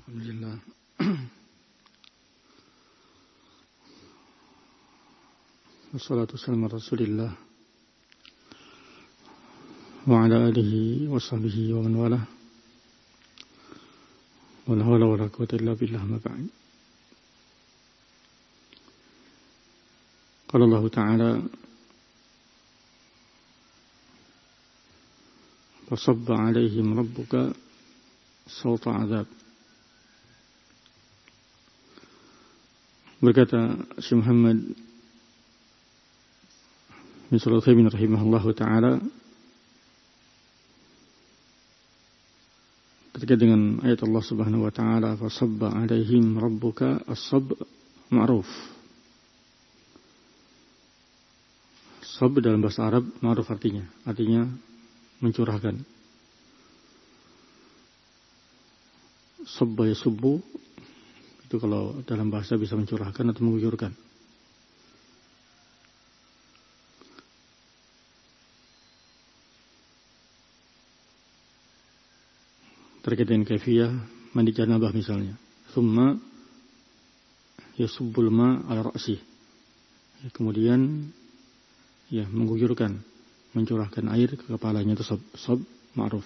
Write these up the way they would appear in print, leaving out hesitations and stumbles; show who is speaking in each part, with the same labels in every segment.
Speaker 1: Alhamdulillah. Wassalatu wassalamu ala Rasulillah wa ala alihi wa sahbihi wa man walah. Wala hawla wala quwwata illa billah, ma ba'd. Qala Allah Ta'ala fasabba alaihim rabbuka sawta azab. Berkata Syekh Muhammad bin Shalih Al-Utsaimin rahimahullahu taala ketika dengan ayat Allah Subhanahu wa taala fasabba alaihim rabbuka, as-sab ma'ruf. Sab dalam bahasa Arab ma'ruf artinya mencurahkan. Sabba yasubbu itu kalau dalam bahasa bisa mencurahkan atau mengguyurkan. Terkait dengan kaifiyah mandi janabah misalnya. Tsumma yasubbul ma ala ra'si. Kemudian mengguyurkan, mencurahkan air ke kepalanya, itu sab ma'ruf.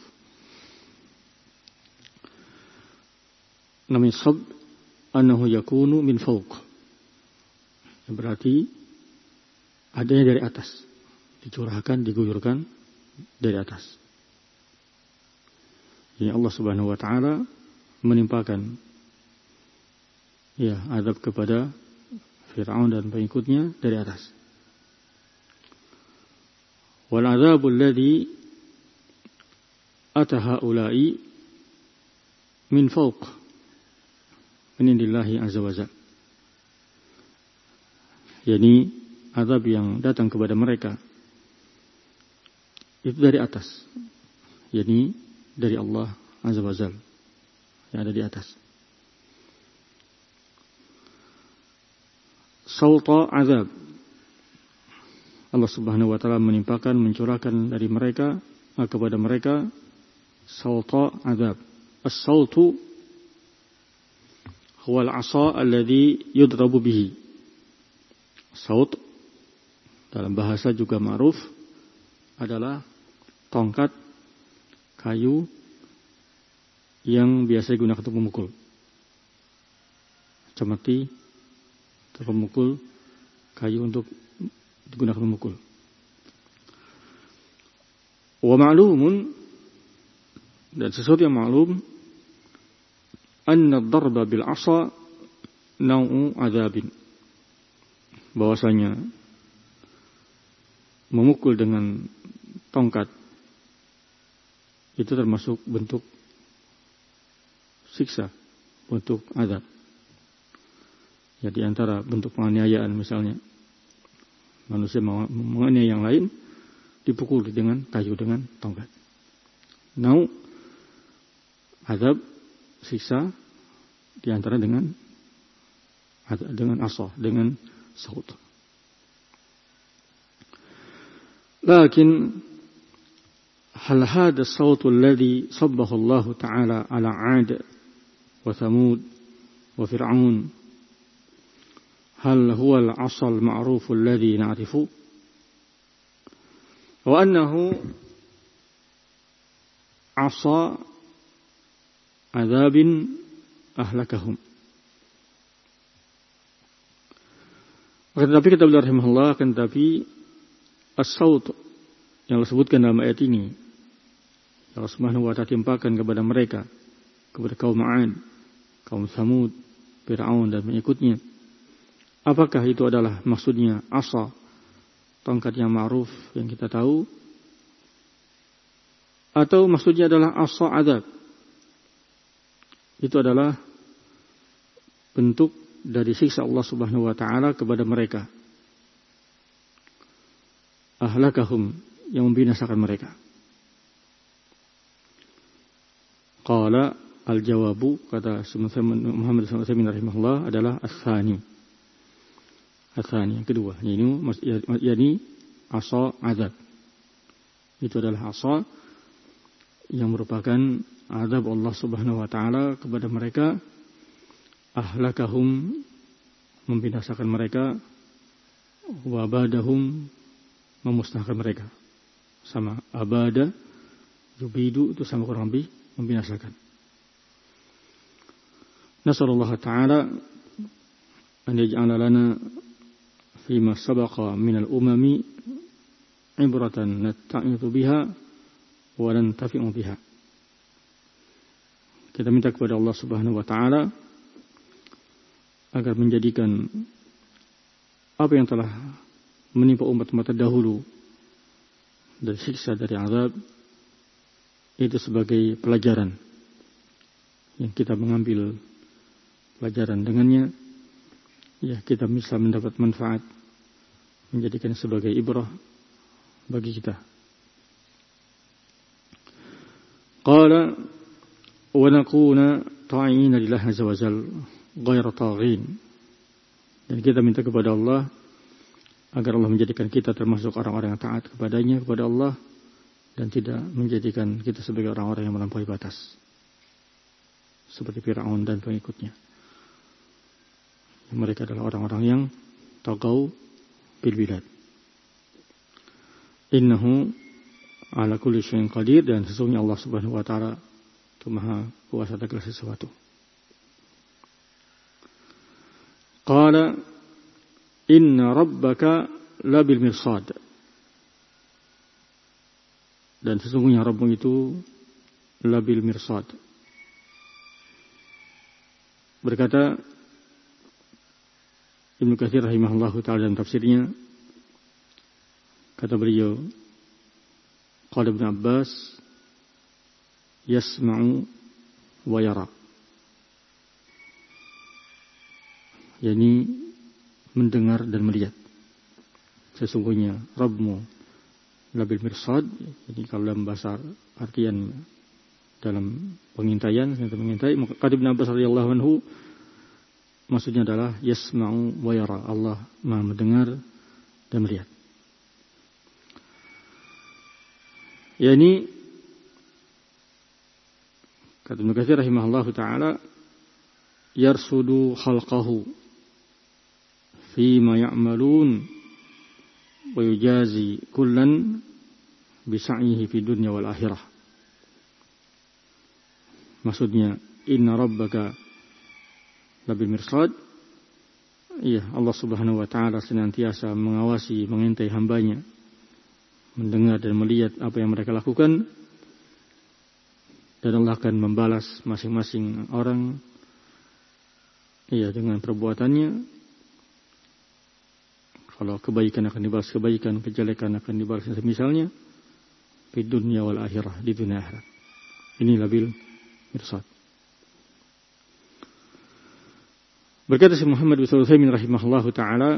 Speaker 1: Namanya sab annahu yakunu min fawq. Berarti adanya dari atas. Dicurahkan, diguyurkan dari atas. Jadi Allah Subhanahu wa taala menimpakan azab kepada Fir'aun dan pengikutnya dari atas. Wal adzabul ladzi ata haula'i min fawq min indillahi azza wa jalla. Yani azab yang datang kepada mereka itu dari atas. Yani dari Allah azza wa jalla yang ada di atas. Sawta azab. Allah Subhanahu wa taala menimpakan, mencurahkan dari mereka kepada mereka sawta azab. As-sawtu huwa al-'asa alladhi yudrabu bihi. Saut dalam bahasa juga ma'ruf adalah tongkat kayu yang biasa digunakan untuk memukul. Cemeti atau pemukul kayu untuk digunakan memukul. Wa ma'lumun, dan sesuatu yang maklum, anna ad-darba bil 'asa naw'u 'adzabin. Bahwasanya memukul dengan tongkat itu termasuk bentuk siksa, bentuk azab. Ya, di antara bentuk penganiayaan misalnya manusia menganiaya yang lain dipukul dengan kayu, dengan tongkat. Nau azab, siksa, di antara dengan asa, dengan saut. Lakin hal hada as-saut alladhi sabbahu Allah Ta'ala ala 'ad wa Thamud wa Fir'aun, hal huwa al-'asa al-ma'ruf alladhi na'rifu wa annahu 'asa azabin ahlakahum. Tetapi kata beliau rahimahullah, tetapi as-saut yang disebutkan dalam ayat ini Allah Subhanahu wa ta'ala timpakan kepada mereka, kepada kaum 'Ad, kaum Thamud, Fir'aun dan pengikutnya. Apakah itu adalah maksudnya asa, tongkat yang ma'ruf yang kita tahu, atau maksudnya adalah asa azab? Itu adalah bentuk dari siksa Allah Subhanahu wa ta'ala kepada mereka. Ahlakahum, yang membinasakan mereka. Qala al-jawabu, kata Muhammad sallallahu alaihi rahimahullah, adalah as-tsani. As-tsani, yang kedua. Yani asa azab. Itu adalah asa yang merupakan azab Allah Subhanahu wa taala kepada mereka ahlakahum, membinasakan mereka, wa abadahum, memusnahkan mereka. Sama abada, yubidu, itu sama kurang lebih membinasakan. Nasallallahu ta'ala an yaj'ala lana fima sabaqa minal umami ibratan natta'idu biha wa nantafi'u biha. Kita minta kepada Allah Subhanahu wa ta'ala agar menjadikan apa yang telah menimpa umat-umat terdahulu dari siksa, dari azab, itu sebagai pelajaran yang kita mengambil pelajaran dengannya, ya kita bisa mendapat manfaat, menjadikan sebagai ibrah bagi kita. Qala wa nakuna ta'ina lillahi azza wa jalla ghairu taghin. Dan kita minta kepada Allah agar Allah menjadikan kita termasuk orang-orang yang taat kepadanya, kepada Allah, dan tidak menjadikan kita sebagai orang-orang yang melampaui batas seperti Fir'aun dan pengikutnya. Mereka adalah orang-orang yang tagaw bil bilad. Innahu ala kulli syai'in qadir, dan sesungguhnya Allah Subhanahu wa taala itu Maha kuasa atas segala sesuatu. Qala inna rabbaka labil mirsad. Dan sesungguhnya Rabbmu itu labil mirsad. Berkata Ibnu Katsir rahimahullahu ta'ala dalam tafsirnya, kata beliau, qala Ibnu Abbas yasma'u wa yara, yakni mendengar dan melihat. Sesungguhnya Rabbmu labil mirsad, jadi kalau dalam bahasa artian dalam pengintaian, mengintai, kata Ibnu Abbas radhiyallahu anhu, maksudnya adalah yasma'u wa yara, Allah Maha mendengar dan melihat. Yani kata Ibnu Katsir rahimahullahu taala, yarsudu khalqahu fi ma ya'malun wa yujazi kullan bi sa'yihi fi dunya wal akhirah. Maksudnya inna rabbaka labil mirsad, iya, Allah Subhanahu wa taala senantiasa mengawasi, mengintai hambanya, mendengar dan melihat apa yang mereka lakukan, dan Allah akan membalas masing-masing orang, iya, dengan perbuatannya. Kalau kebaikan akan dibalas kebaikan, kejelekan akan dibalas semisalnya di dunia wal akhirah, di dunia akhirat. Ini labil mirsad. Berkata Syekh Muhammad bin Shalih Al-Utsaimin rahimahullahu taala,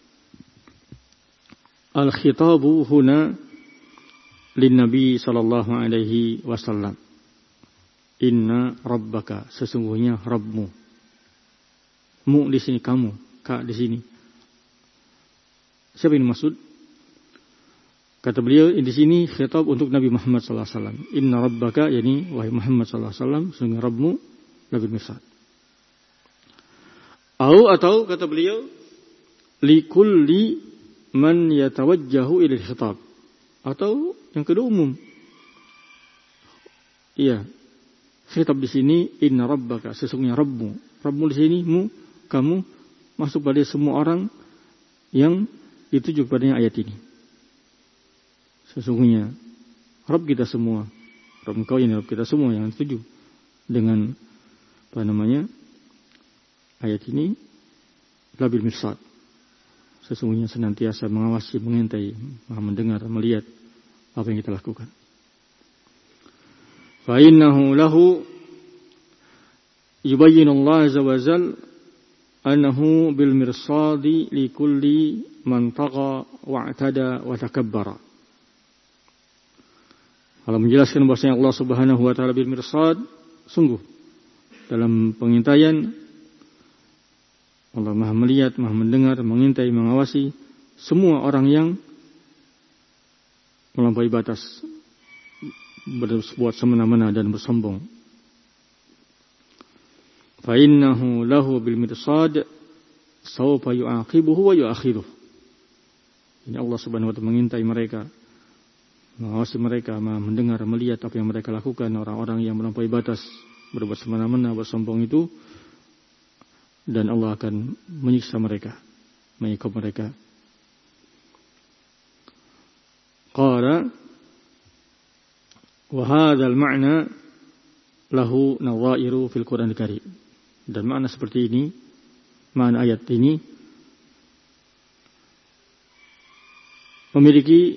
Speaker 1: al-khitabu huna lin-nabi sallallahu alaihi wasallam. Inna rabbaka, sesungguhnya Rabbmu. Mu di sini kamu, ka di sini. Siapa yang maksud? Kata beliau di sini khitab untuk Nabi Muhammad sallallahu alaihi wasallam. Inna rabbaka, yani wahai Muhammad sallallahu alaihi wasallam, sesungguhnya Rabbmu labil mirsad. Atau kata beliau, likulli man yatawajjahu ilal khitab. Atau yang kedua umum. Iya. Khitab di sini inna rabbaka, sesungguhnya Rabbmu. Rabbmu di sini mu, kamu, masuk pada semua orang yang dituju kepadanya ayat ini. Sesungguhnya Rabb kita semua, Rabb engkau ini Rabb kita semua yang dituju dengan apa namanya? Ayat ini labil mirsad, sesungguhnya senantiasa mengawasi, mengintai, Maha mendengar, melihat apa yang kita lakukan. Fa innahu lahu yubayyinu Allah azza wa jalla annahu bil mirsadi li kulli man tagha wa'tada wa takabbara. Kalau menjelaskan bahwasanya Allah Subhanahu wa taala bil mirsad, sungguh dalam pengintaian Allah Maha melihat, Maha mendengar, mengintai, mengawasi semua orang yang melampaui batas, berbuat semena-mena dan bersombong. innahu lahu bil mirsad sawfa yu'aqibuhu wa yu'akhiruh. Ini Allah Subhanahu wa taala mengintai mereka, mengawasi mereka, mendengar, melihat apa yang mereka lakukan, orang-orang yang melampaui batas, berbuat semena-mena, bersombong itu, dan Allah akan menyiksa mereka, menyiksa mereka. Qala wa hadzal ma'na lahu nawairu fil Qur'anil Karim. Dan makna seperti ini, makna ayat ini memiliki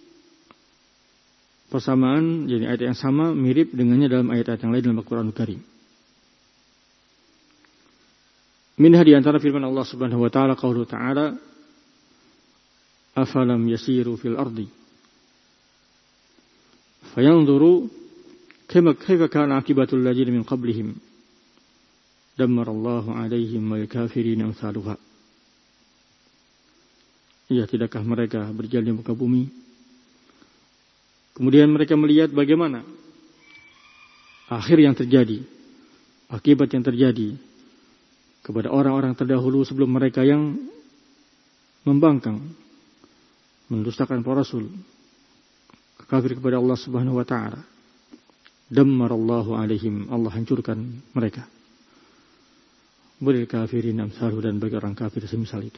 Speaker 1: persamaan, jadi ayat yang sama mirip dengannya dalam ayat-ayat yang lain dalam Al-Qur'anul Karim. Minha di antara firman Allah Subhanahu wa taala, qauluhu ta'ala, afalam yasiru fil ardi fayanzuru kaifa kana akibatul ladzina min qablihim dammarallahu 'alaihim wal kafirin amsaluha. Ya, tidakkah mereka berjalan di muka bumi, kemudian mereka melihat bagaimana akhir yang terjadi, akibat yang terjadi kepada orang-orang terdahulu sebelum mereka yang membangkang, mendustakan para rasul, kafir kepada Allah Subhanahu wa taala. Dammarallahu alaihim, Allah hancurkan mereka. Walil kafirin amsaluh, dan bagi orang kafir semisal itu.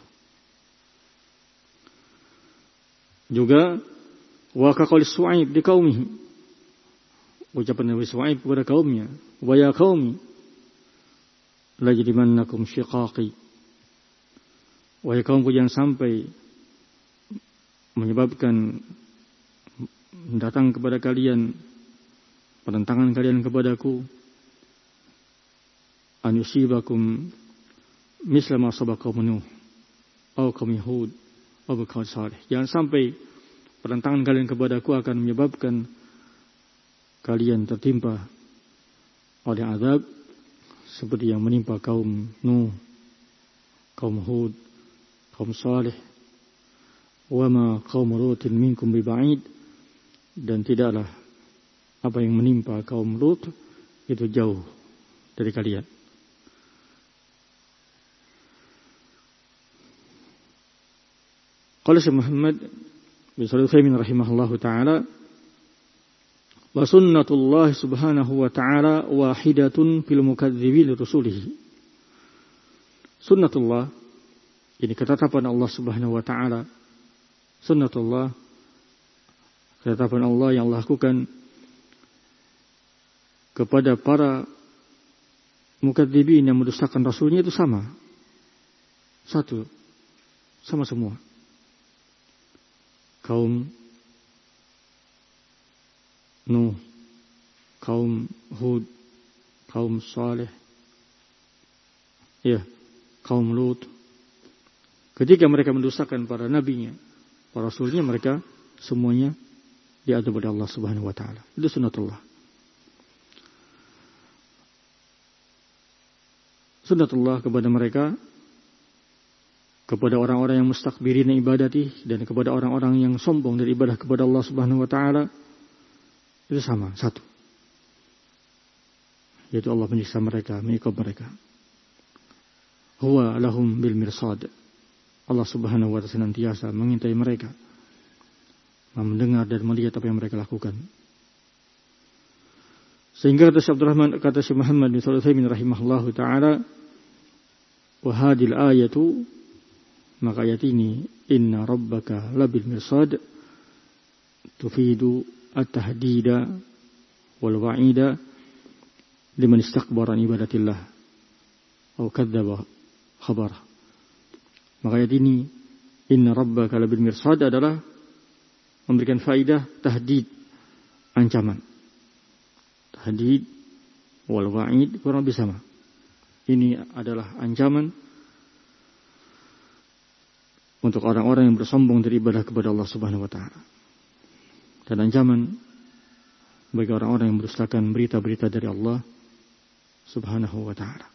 Speaker 1: Juga wa kaqauli Su'aib di qaumihi, ucapan Nabi Su'aib kepada kaumnya, wa ya qaumi la yajrimannakum shiqaqi, wahai kaumku, jangan sampai menyebabkan datang kepada kalian penentangan kalian kepadaku, an yusibakum misla ma asaba qaum Nuh aw qaum Hud aw qaum Salih. Jangan sampai penentangan kalian kepadaku akan menyebabkan kalian tertimpa oleh azab seperti yang menimpa kaum Nuh, kaum Hud, kaum Salih. Wa ma qaum Lutin minkum biba'id, dan tidaklah apa yang menimpa kaum Lut itu jauh dari kalian. Qala Syekh Muhammad bin Shalih Al-Utsaimin rahimahullahu taala, wa sunnatullah subhanahu wa ta'ala wahidatun fil mukadzibin rusulihi. Sunnatullah, ini ketetapan Allah Subhanahu wa ta'ala. Sunnatullah, ketetapan Allah yang Allah lakukan kepada para mukadzibin yang mendustakan rasulnya itu sama. Satu, sama semua. Kaum Nuh, kaum Hud, kaum Saleh, ya, kaum Lut. Ketika mereka mendustakan para nabinya, para rasulnya, mereka semuanya diadab oleh Allah Subhanahu wa taala. Itu sunnatullah. Sunnatullah kepada mereka, kepada orang-orang yang mustakbirin ibadati, dan kepada orang-orang yang sombong dari ibadah kepada Allah Subhanahu wa taala, itu sama, satu. Yaitu Allah menyiksa mereka, mengikat mereka. Huwa lahum bil mirsad. Allah Subhanahu wa taala senantiasa mengintai mereka, mendengar dan melihat apa yang mereka lakukan. Sehingga kata Syekh Muhammad bin Shalih Al-Utsaimin rahimahullahu taala, wa hadil ayatu, maka ayat ini, inna rabbaka labil mirsad, tufidu at-tahdida wal wa'ida liman istakbara an ibadatillah atau kadzdzaba khabar. Maka ayat ini, inna rabbaka labil mirsad, adalah memberikan faidah tahdid, ancaman. Tahdid wal wa'id kurang lebih sama. Ini adalah ancaman untuk orang-orang yang bersombong dari ibadah kepada Allah Subhanahu wa taala, dan ancaman bagi orang-orang yang mendustakan berita-berita dari Allah Subhanahu wa taala.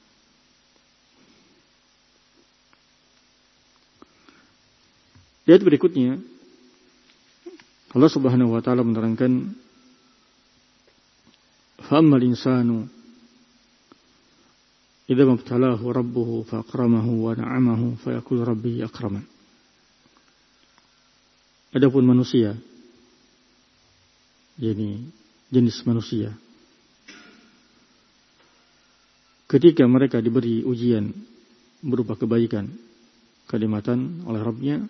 Speaker 1: Di ayat berikutnya Allah Subhanahu wa taala menerangkan, fa'ammal insanu idza mabtalahu rabbuhu faqramahu wa na'amahu fayaqulu rabbi akraman. Adapun manusia, yakni jenis manusia, ketika mereka diberi ujian berupa kebaikan, kenikmatan oleh Rabb-Nya,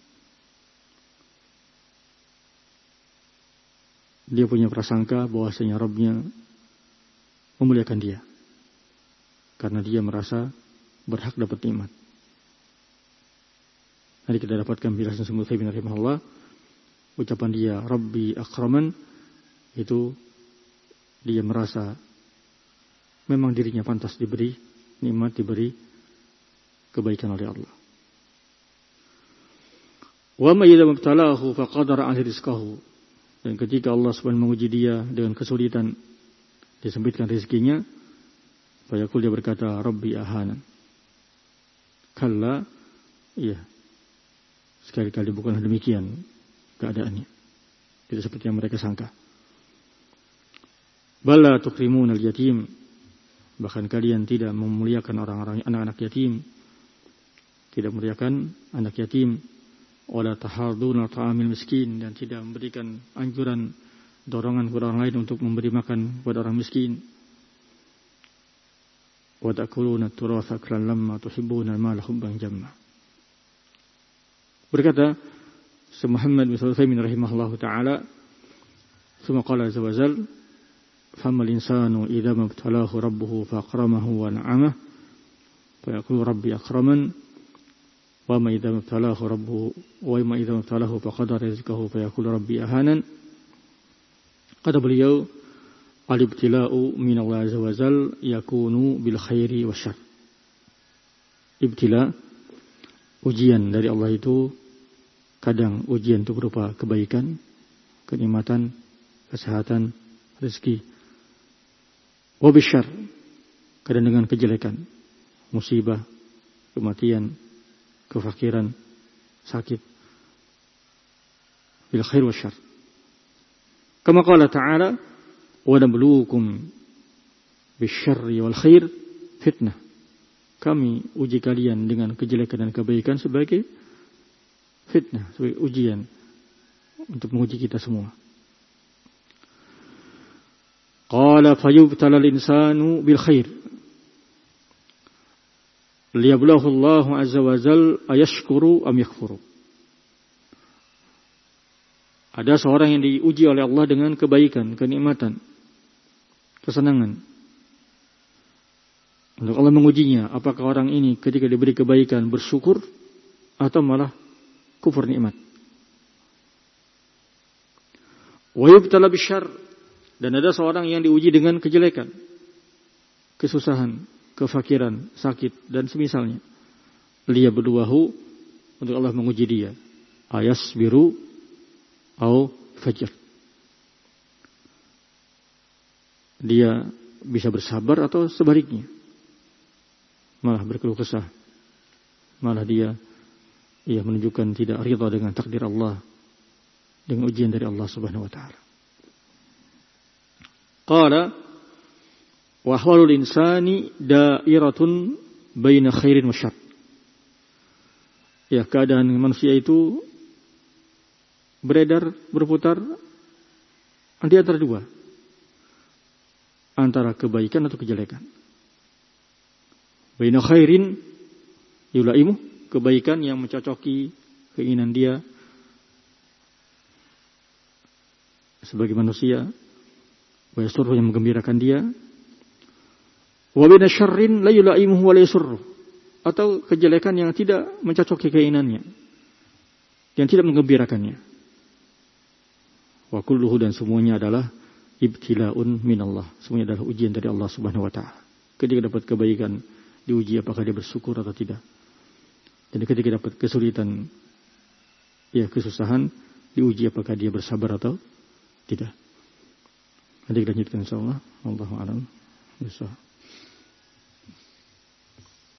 Speaker 1: dia punya prasangka bahwasanya Rabb-Nya memuliakan dia karena dia merasa berhak dapat nikmat. Nanti kita dapatkan penjelasan Syekh Utsaimin rahimahullah, ucapan dia Rabbi akraman itu dia merasa memang dirinya pantas diberi nikmat, diberi kebaikan oleh Allah. Wa ma idza mabtalahu faqadara 'alaihi rizqahu. Dan ketika Allah Subhanahu menguji dia dengan kesulitan, disempitkan rezekinya, fayaqul dia berkata Rabbi ahanan. Kalla, iya. Sekali-kali bukanlah demikian keadaannya. Tidak seperti yang mereka sangka. Bala tukrimun al-yatim. Bahkan kalian tidak memuliakan orang-orang anak-anak yatim. Tidak memuliakan anak yatim. Wala tahaduna ta'amil miskin. Dan tidak memberikan anjuran, dorongan kepada orang lain untuk memberi makan kepada orang miskin. Wa ta'kuluna at-turatha aklan lamma tuhibbuna al-mala hubban jamma. Berkata Syekh Muhammad bin Utsaimin rahimahullahu taala, "Tsumma qala azza wa jalla, famal insanu idza mabtalahu rabbuhu faqramahu wa na'amahu, fa yaqulu rabbi akraman, wa ma idza mabtalahu rabbuhu wa ma idza mabtalahu faqadara rizqahu fa yaqulu rabbi ahanan." Kata beliau, al-ibtila'u min Allah azza wa jalla yakunu bil khairi wasyarr. Ibtila, ujian dari Allah itu kadang ujian itu berupa kebaikan, kenikmatan, kesehatan, rezeki. Wa bisyarr, kadang dengan kejelekan, musibah, kematian, kefakiran, sakit. Bil khair wasyarr. Kama qala ta'ala, wa nabluukum bisyarri wal khair fitnah. Kami uji kalian dengan kejelekan dan kebaikan sebagai fitnah, sebagai ujian untuk menguji kita semua. Qala fayubtala al-insanu bil khair liyabluwahu Allah azza wa jalla ayashkuru am yakfuru. Ada seorang yang diuji oleh Allah dengan kebaikan, kenikmatan, kesenangan. Untuk Allah mengujinya, apakah orang ini ketika diberi kebaikan bersyukur atau malah kufur nikmat. Wa yubtala bisyarr, dan ada seorang yang diuji dengan kejelekan, kesusahan, kefakiran, sakit dan semisalnya. Liyabluwahu, untuk Allah menguji dia. Ayasbiru au fajr. Dia bisa bersabar atau sebaliknya, malah berkeluh kesah, malah dia menunjukkan tidak ridha dengan takdir Allah, dengan ujian dari Allah Subhanahu wa taala. Qala wa ahwalul insani da'iratun baina khairin wa syarr. Ya, keadaan manusia itu beredar, berputar di antara dua, antara kebaikan atau kejelekan. Baina khairin yulaimu, kebaikan yang mencocoki keinginan dia sebagai manusia, wa yasurru, yang menggembirakan dia, wa baina syarrin la yulaimuhu wa la yasurru, atau kejelekan yang tidak mencocoki keinginannya, yang tidak menggembirakannya. Wa kulluhu, dan semuanya adalah ibtila'un minallah, semuanya adalah ujian dari Allah Subhanahu wa taala. Ketika dapat kebaikan, diuji apakah dia bersyukur atau tidak. Dan ketika dapat kesulitan, kesusahan, diuji apakah dia bersabar atau tidak. Nanti kita lanjutkan insyaallah. Wallahu a'lam bishawab.